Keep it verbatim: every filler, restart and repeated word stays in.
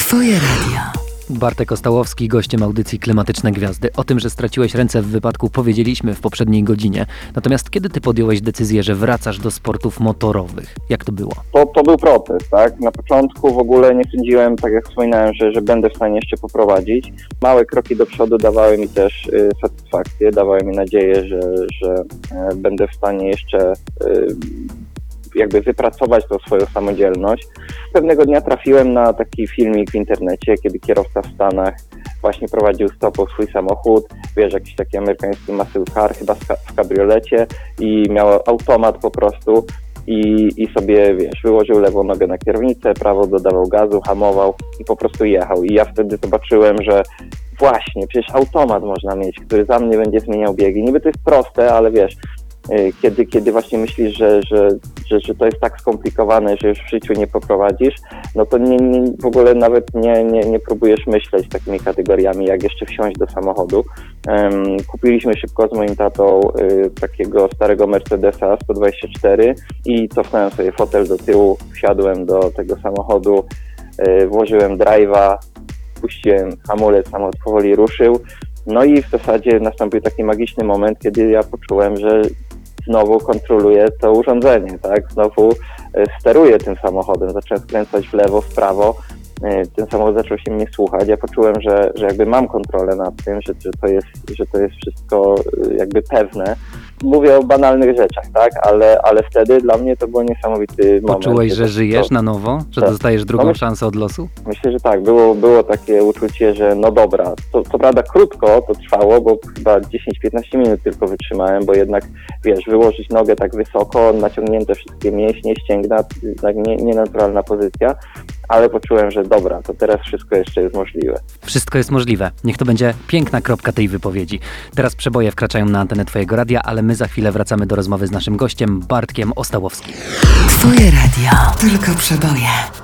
Twoje radio. Bartek Ostałowski, gościem audycji Klimatyczne Gwiazdy. O tym, że straciłeś ręce w wypadku, powiedzieliśmy w poprzedniej godzinie. Natomiast kiedy ty podjąłeś decyzję, że wracasz do sportów motorowych? Jak to było? To, to był proces, tak? Na początku w ogóle nie sądziłem, tak jak wspominałem, że, że będę w stanie jeszcze poprowadzić. Małe kroki do przodu dawały mi też y, satysfakcję, dawały mi nadzieję, że, że y, będę w stanie jeszcze y, jakby wypracować tą swoją samodzielność. Pewnego dnia trafiłem na taki filmik w internecie, kiedy kierowca w Stanach właśnie prowadził stopą swój samochód, wiesz, jakiś taki amerykański muscle car, chyba w kabriolecie i miał automat po prostu i, i sobie, wiesz, wyłożył lewą nogę na kierownicę, prawo dodawał gazu, hamował i po prostu jechał. I ja wtedy zobaczyłem, że właśnie, przecież automat można mieć, który za mnie będzie zmieniał biegi. Niby to jest proste, ale wiesz, Kiedy, kiedy właśnie myślisz, że, że, że, że to jest tak skomplikowane, że już w życiu nie poprowadzisz, no to nie, nie, w ogóle nawet nie, nie, nie próbujesz myśleć takimi kategoriami, jak jeszcze wsiąść do samochodu. Um, kupiliśmy szybko z moim tatą y, takiego starego Mercedesa sto dwadzieścia cztery i cofnąłem sobie fotel do tyłu, wsiadłem do tego samochodu, y, włożyłem drive'a, puściłem hamulec, samochód powoli ruszył. No i w zasadzie nastąpił taki magiczny moment, kiedy ja poczułem, że znowu kontroluję to urządzenie, tak? Znowu steruję tym samochodem, zacząłem skręcać w lewo, w prawo, ten samochód zaczął się mnie słuchać, ja poczułem, że, że jakby mam kontrolę nad tym, że, że, to jest, że to jest wszystko jakby pewne. Mówię o banalnych rzeczach, tak? Ale, ale wtedy dla mnie to był niesamowity moment. Poczułeś, że to, żyjesz to, na nowo? Że tak. dostajesz drugą no, szansę od losu? Myślę, że tak. Było, było takie uczucie, że no dobra, to, to prawda krótko to trwało, bo chyba dziesięć piętnaście minut tylko wytrzymałem, bo jednak, wiesz, wyłożyć nogę tak wysoko, naciągnięte wszystkie mięśnie, ścięgna, tak nie, nienaturalna pozycja, ale poczułem, że dobra, to teraz wszystko jeszcze jest możliwe. Wszystko jest możliwe. Niech to będzie piękna kropka tej wypowiedzi. Teraz przeboje wkraczają na antenę Twojego radia, ale my za chwilę wracamy do rozmowy z naszym gościem, Bartkiem Ostałowskim. Twoje radio. Tylko przeboje.